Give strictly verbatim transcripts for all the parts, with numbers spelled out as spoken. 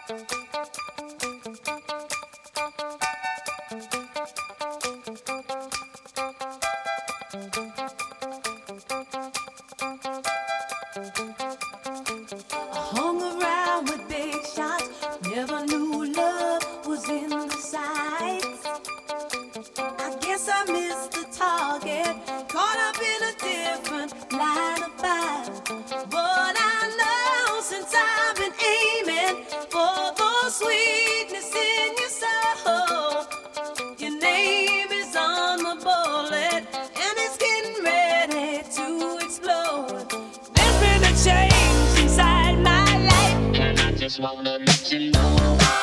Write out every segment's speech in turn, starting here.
Hung around with big shots, never knew love was in the sights. I guess I missed the target, caught up in a different line of fire. But I know since I've been aiming for the sweetness in your soul, your name is on the bullet and it's getting ready to explode. There's been a change inside my life, and I just wanna let you know.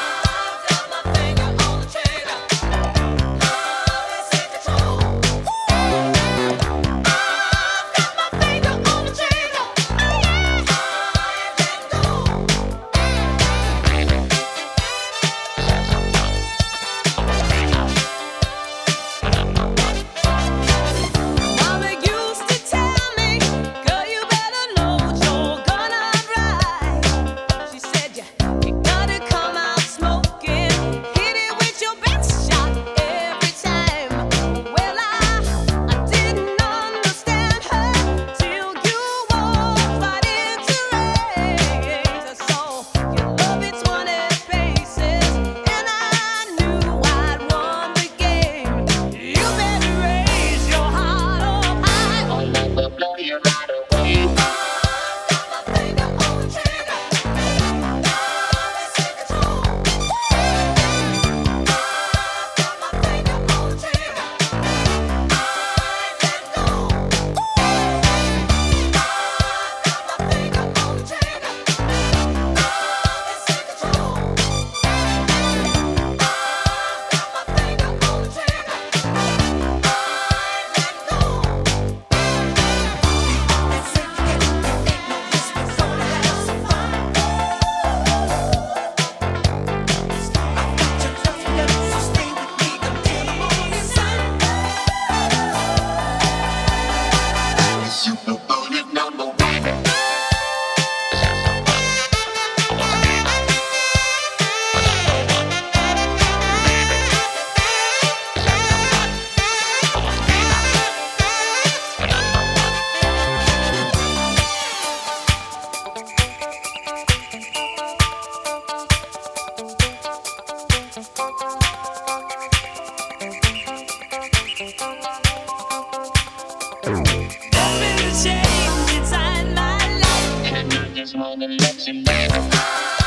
There's been a change inside my life, and I just wanna let you know.